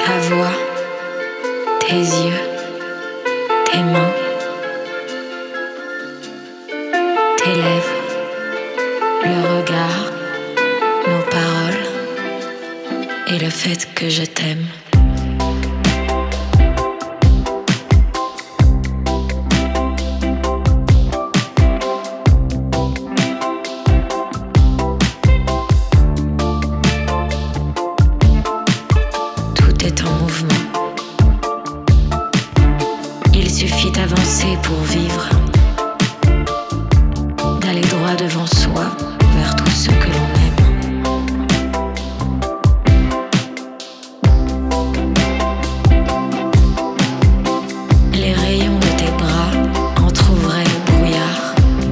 Ta voix, tes yeux, tes mains, tes lèvres, le regard, nos paroles et le fait que je t'aime. Tout est en mouvement. Il suffit d'avancer pour vivre, d'aller droit devant soi vers tout ce que l'on aime. Les rayons de tes bras entr'ouvraient le brouillard.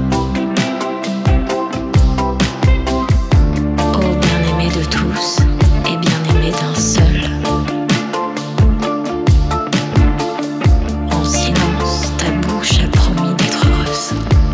Ô bien-aimé de tous et bien-aimé d'un seul. En silence, ta bouche a promis d'être heureuse.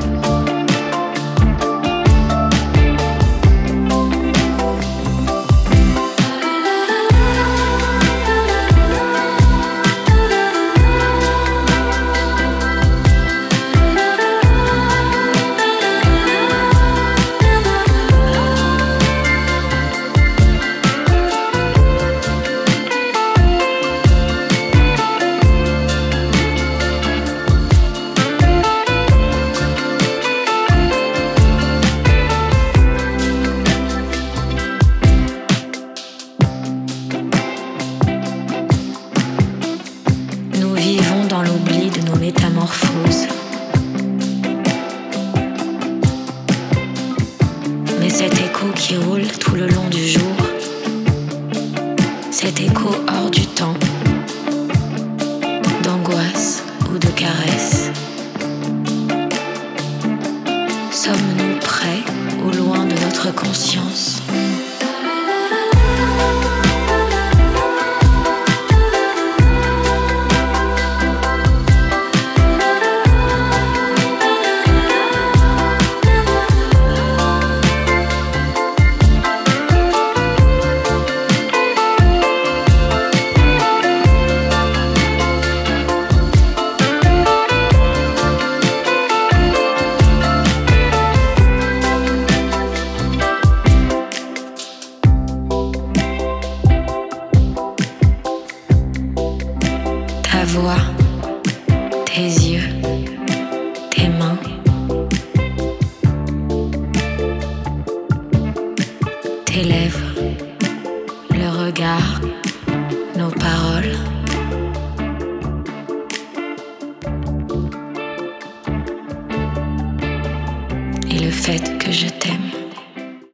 Nous vivons dans l'oubli de nos métamorphoses. Mais cet écho qui roule tout le long du jour, cet écho hors du temps, d'angoisse ou de caresse, sommes-nous près ou loin de notre conscience? Ta voix, tes yeux, tes mains, tes lèvres, le regard, nos paroles et le fait que je t'aime.